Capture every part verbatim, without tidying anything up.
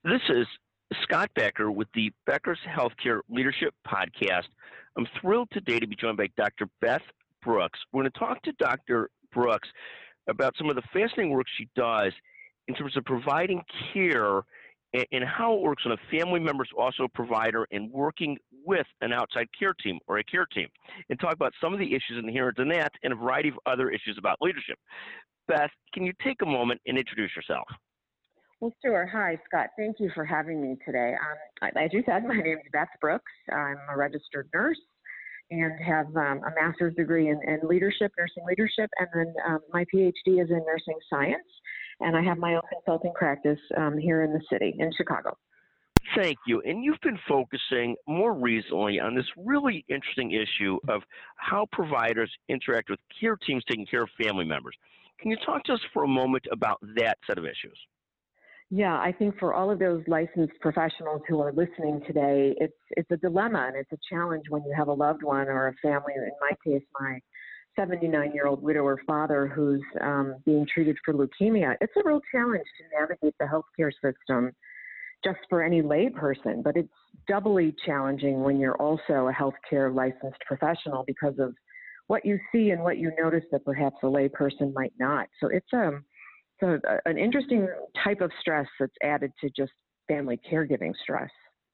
This is Scott Becker with the Becker's Healthcare Leadership Podcast. I'm thrilled today to be joined by Doctor Beth Brooks. We're going to talk to Doctor Brooks about some of the fascinating work she does in terms of providing care and, and how it works when a family member is also a provider and working with an outside care team or a care team, and talk about some of the issues inherent in that and a variety of other issues about leadership. Beth, can you take a moment and introduce yourself? Well, sure. Hi, Scott. Thank you for having me today. Um, as you said, my name is Beth Brooks. I'm a registered nurse and have um, a master's degree in, in leadership, nursing leadership, and then um, my PhD is in nursing science. And I have my own consulting practice um, here in the city, in Chicago. Thank you. And you've been focusing more recently on this really interesting issue of how providers interact with care teams taking care of family members. Can you talk to us for a moment about that set of issues? Yeah, I think for all of those licensed professionals who are listening today, it's it's a dilemma and it's a challenge when you have a loved one or a family. In my case, my seventy-nine-year-old widower father who's um, being treated for leukemia. It's a real challenge to navigate the healthcare system just for any layperson, but it's doubly challenging when you're also a healthcare licensed professional because of what you see and what you notice that perhaps a layperson might not. So it's um. So uh, an interesting type of stress that's added to just family caregiving stress.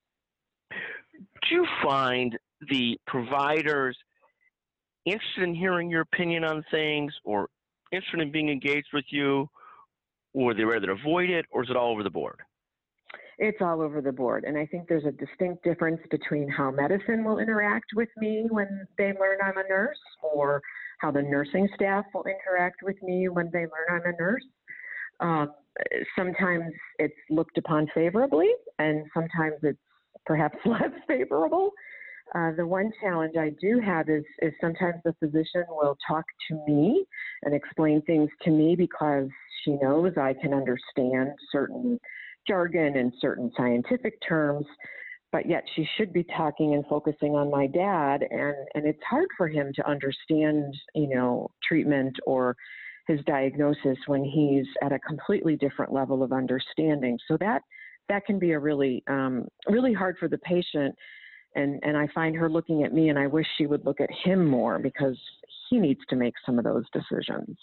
Do you find the providers interested in hearing your opinion on things or interested in being engaged with you, or they rather avoid it, or is it all over the board? It's all over the board. And I think there's a distinct difference between how medicine will interact with me when they learn I'm a nurse, or how the nursing staff will interact with me when they learn I'm a nurse. Um, sometimes it's looked upon favorably, and sometimes it's perhaps less favorable. Uh, the one challenge I do have is, is sometimes the physician will talk to me and explain things to me because she knows I can understand certain jargon and certain scientific terms, but yet she should be talking and focusing on my dad, and, and it's hard for him to understand, you know, treatment or his diagnosis when he's at a completely different level of understanding. So that that can be a really um, really hard for the patient, and and I find her looking at me, and I wish she would look at him more because he needs to make some of those decisions.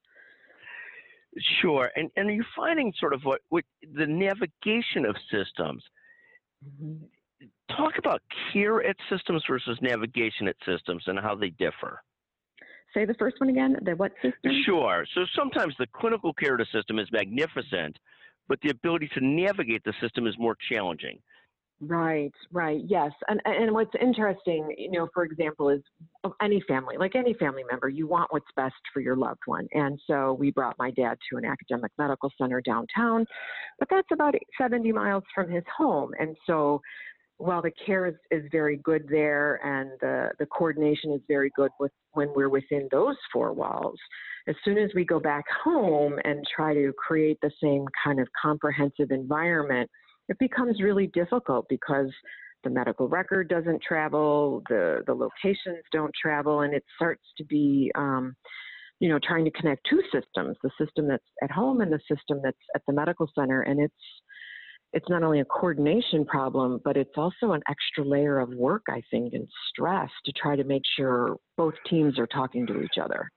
Sure, and and are you finding sort of what, what the navigation of systems? Mm-hmm. Talk about care at systems versus navigation at systems and how they differ. Say the first one again, the what system? Sure. So sometimes the clinical care of the system is magnificent, but the ability to navigate the system is more challenging. Right, right, yes. And and what's interesting, you know, for example, is any family, like any family member, you want what's best for your loved one. And so we brought my dad to an academic medical center downtown, but that's about seventy miles from his home. And so while the care is, is very good there and the, the coordination is very good with when we're within those four walls, as soon as we go back home and try to create the same kind of comprehensive environment, it becomes really difficult because the medical record doesn't travel, the, the locations don't travel, and it starts to be, um, you know, trying to connect two systems, the system that's at home and the system that's at the medical center. And it's It's not only a coordination problem, but it's also an extra layer of work, I think, and stress to try to make sure both teams are talking to each other.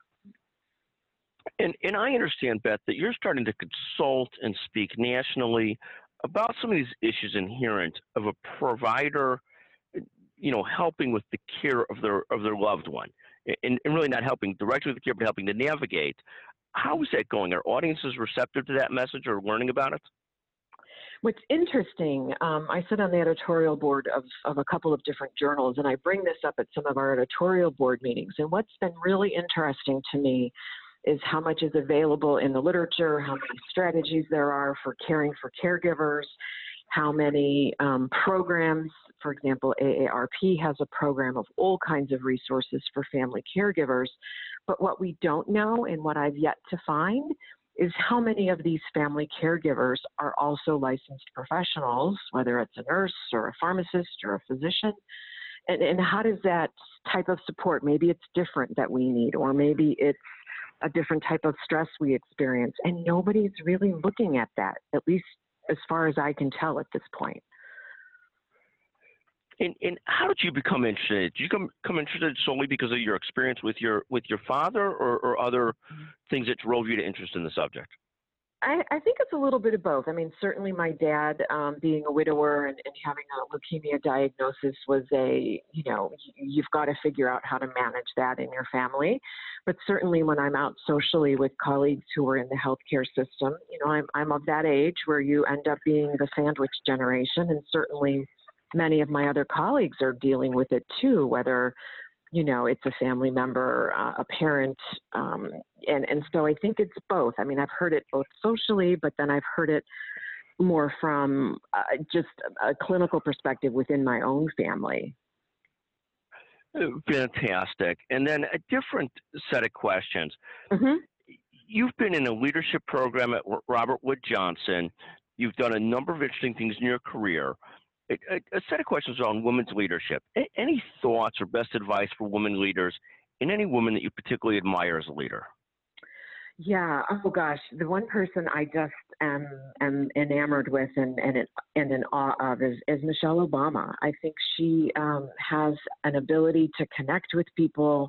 And, and I understand, Beth, that you're starting to consult and speak nationally about some of these issues inherent of a provider, you know, helping with the care of their of their loved one, and, and really not helping directly with the care, but helping to navigate. How is that going? Are audiences receptive to that message or learning about it? What's interesting, um, I sit on the editorial board of, of a couple of different journals, and I bring this up at some of our editorial board meetings. And what's been really interesting to me is how much is available in the literature, how many strategies there are for caring for caregivers, how many um, programs, for example, A A R P has a program of all kinds of resources for family caregivers. But what we don't know and what I've yet to find is how many of these family caregivers are also licensed professionals, whether it's a nurse or a pharmacist or a physician, and, and how does that type of support, maybe it's different that we need, or maybe it's a different type of stress we experience, and nobody's really looking at that, at least as far as I can tell at this point. And, and how did you become interested? Did you come, come interested solely because of your experience with your with your father, or, or other things that drove you to interest in the subject? I, I think it's a little bit of both. I mean, certainly my dad, um, being a widower and, and having a leukemia diagnosis was a, you know, you've got to figure out how to manage that in your family. But certainly when I'm out socially with colleagues who are in the healthcare system, you know, I'm, I'm of that age where you end up being the sandwich generation. And certainly many of my other colleagues are dealing with it too, whether, you know, it's a family member, uh, a parent, um, and, and so I think it's both. I mean, I've heard it both socially, but then I've heard it more from uh, just a clinical perspective within my own family. Fantastic. And then a different set of questions. Mm-hmm. You've been in a leadership program at Robert Wood Johnson. You've done a number of interesting things in your career. A, a set of questions on women's leadership. A, any thoughts or best advice for women leaders, and any woman that you particularly admire as a leader? Yeah. Oh gosh, the one person I just am am enamored with and and in, and in awe of is, is Michelle Obama. I think she um, has an ability to connect with people,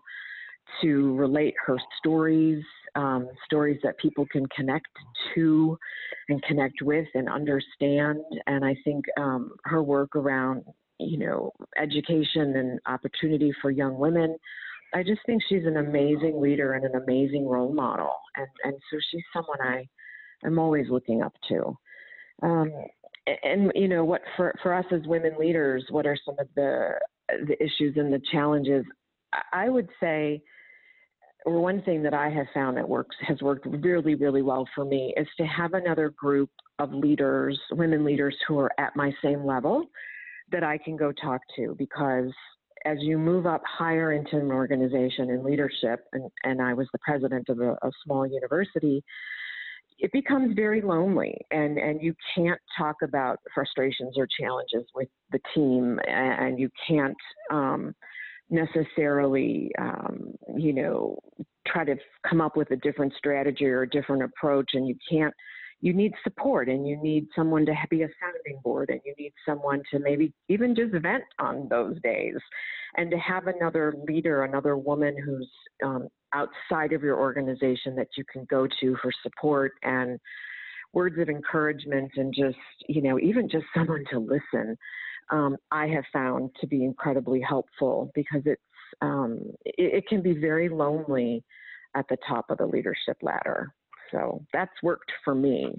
to relate her stories, um, stories that people can connect to and connect with and understand. And I think um, her work around, you know, education and opportunity for young women, I just think she's an amazing leader and an amazing role model. And, and so she's someone I am always looking up to. Um, and, and, you know, what for, for us as women leaders, what are some of the, the issues and the challenges? I would say, or one thing that I have found that works has worked really, really well for me is to have another group of leaders, women leaders who are at my same level that I can go talk to, because as you move up higher into an organization in leadership, and, and I was the president of a, a small university, it becomes very lonely, and, and you can't talk about frustrations or challenges with the team, and you can't um, necessarily, um, you know, try to come up with a different strategy or a different approach, and you can't, you need support, and you need someone to be a sounding board, and you need someone to maybe even just vent on those days, and to have another leader, another woman who's um, outside of your organization that you can go to for support and words of encouragement, and just, you know, even just someone to listen. Um, I have found to be incredibly helpful, because it's um, it, it can be very lonely at the top of the leadership ladder. So that's worked for me.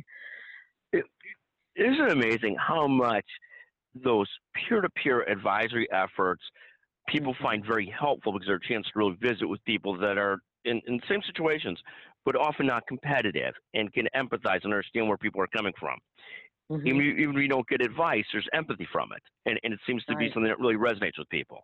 It, isn't it amazing how much those peer-to-peer advisory efforts people find very helpful, because they're a chance to really visit with people that are in, in the same situations, but often not competitive, and can empathize and understand where people are coming from. Mm-hmm. Even, even if you don't get advice, there's empathy from it. And, and it seems to be right. something that really resonates with people.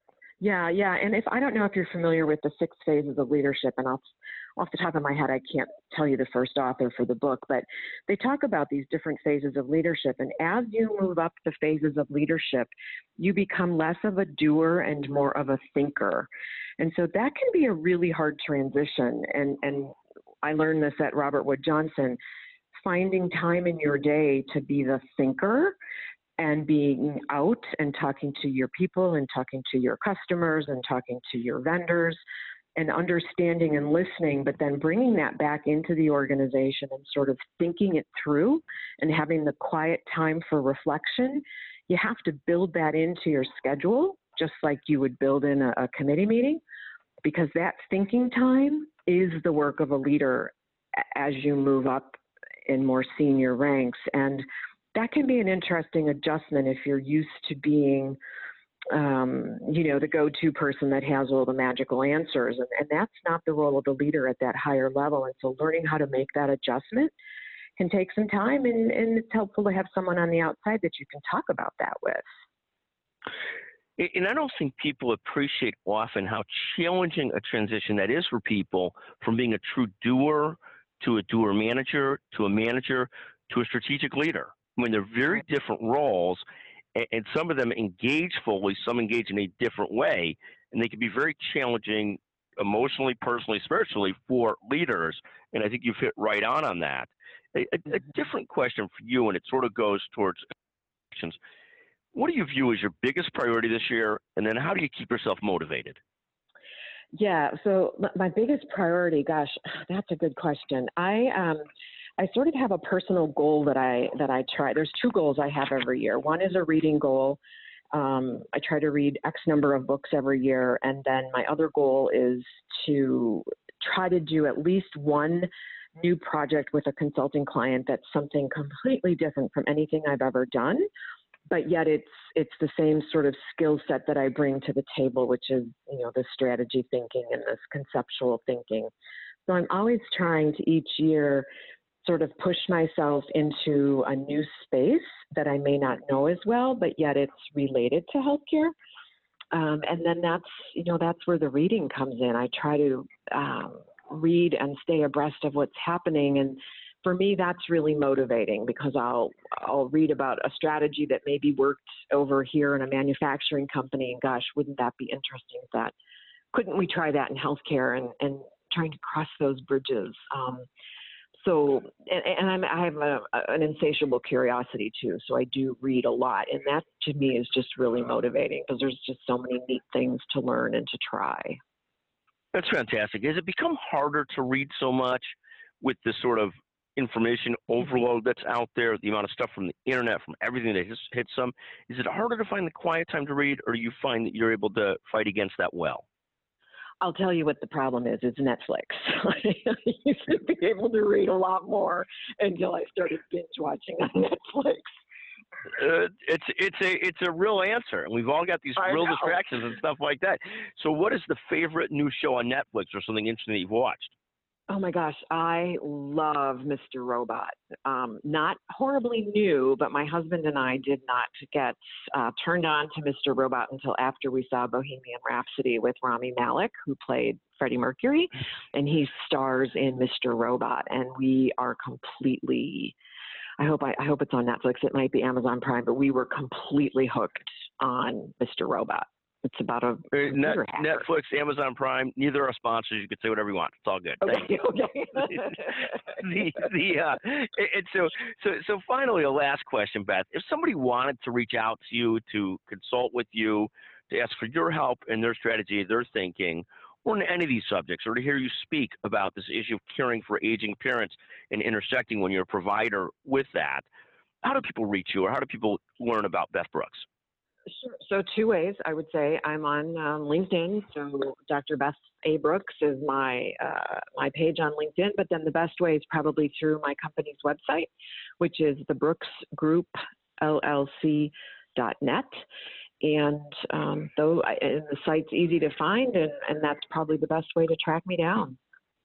Yeah, yeah. And if I don't know if you're familiar with the six phases of leadership, and off, off the top of my head, I can't tell you the first author for the book, but they talk about these different phases of leadership. And as you move up the phases of leadership, you become less of a doer and more of a thinker. And so that can be a really hard transition. And, and I learned this at Robert Wood Johnson. Finding time in your day to be the thinker and being out and talking to your people and talking to your customers and talking to your vendors and understanding and listening, but then bringing that back into the organization and sort of thinking it through and having the quiet time for reflection. You have to build that into your schedule, just like you would build in a, a committee meeting, because that thinking time is the work of a leader as you move up in more senior ranks. And that can be an interesting adjustment if you're used to being, um, you know, the go-to person that has all the magical answers. And, and that's not the role of the leader at that higher level. And so learning how to make that adjustment can take some time, and, and it's helpful to have someone on the outside that you can talk about that with. And I don't think people appreciate often how challenging a transition that is for people from being a true doer to a doer manager, to a manager, to a strategic leader. I mean, they're very different roles, and some of them engage fully, some engage in a different way, and they can be very challenging emotionally, personally, spiritually for leaders, and I think you've hit right on on that. A, a, a different question for you, and it sort of goes towards actions. What do you view as your biggest priority this year, and then how do you keep yourself motivated? Yeah, so m- my biggest priority, gosh, that's a good question. I um, I sort of have a personal goal that I that I try. There's two goals I have every year. One is a reading goal. Um, I try to read X number of books every year, and then my other goal is to try to do at least one new project with a consulting client that's something completely different from anything I've ever done, but yet it's it's the same sort of skill set that I bring to the table, which is, you know, the strategy thinking and this conceptual thinking. So I'm always trying to each year sort of push myself into a new space that I may not know as well, but yet it's related to healthcare. Um, and then that's, you know, that's where the reading comes in. I try to um, read and stay abreast of what's happening. And for me, that's really motivating because I'll I'll read about a strategy that maybe worked over here in a manufacturing company, and gosh, wouldn't that be interesting if that, couldn't we try that in healthcare, and, and trying to cross those bridges. Um, so, and, and I'm, I have a, an insatiable curiosity too, so I do read a lot, and that to me is just really motivating because there's just so many neat things to learn and to try. That's fantastic. Has it become harder to read so much with the sort of information overload that's out there, the amount of stuff from the internet, from everything that hits, hits some? Is it harder to find the quiet time to read, or do you find that you're able to fight against that well? I'll tell you what the problem is. It's Netflix. I used to be able to read a lot more until I started binge watching on Netflix. Uh, it's it's a it's a real answer, and we've all got these I real know. distractions and stuff like that. So, what is the favorite new show on Netflix, or something interesting that you've watched? Oh my gosh, I love Mister Robot. Um, not horribly new, but my husband and I did not get uh, turned on to Mister Robot until after we saw Bohemian Rhapsody with Rami Malek, who played Freddie Mercury, and he stars in Mister Robot. And we are completely, I hope I, I hope it's on Netflix. It might be Amazon Prime, but we were completely hooked on Mister Robot. It's about a Uh, Net, hacker. Netflix, Amazon Prime, neither are sponsors. You can say whatever you want. It's all good. Thank Okay, you. okay. the the uh, and so so so finally, a last question, Beth. If somebody wanted to reach out to you to consult with you, to ask for your help in their strategy, their thinking, or in any of these subjects, or to hear you speak about this issue of caring for aging parents and intersecting when you're a provider with that, how do people reach you, or how do people learn about Beth Brooks? Sure. So two ways, I would say. I'm on um, LinkedIn. So Doctor Beth A. Brooks is my uh, my page on LinkedIn. But then the best way is probably through my company's website, which is the Brooks Group L L C dot net. And um, though I, and the site's easy to find, and, and that's probably the best way to track me down.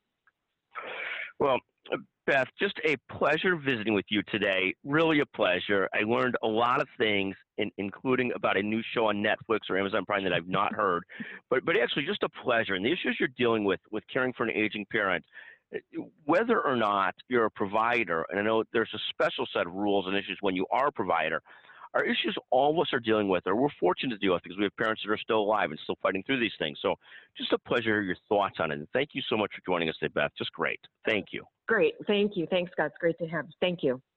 Well, Beth, just a pleasure visiting with you today. Really a pleasure. I learned a lot of things, in, including about a new show on Netflix or Amazon Prime that I've not heard. But but actually, just a pleasure. And the issues you're dealing with with caring for an aging parent, whether or not you're a provider, and I know there's a special set of rules and issues when you are a provider, are issues all of us are dealing with, or we're fortunate to deal with because we have parents that are still alive and still fighting through these things. So just a pleasure to hear your thoughts on it. And thank you so much for joining us today, Beth. Just great. Thank you. Great. Thank you. Thanks, Scott. It's great to have you. Thank you.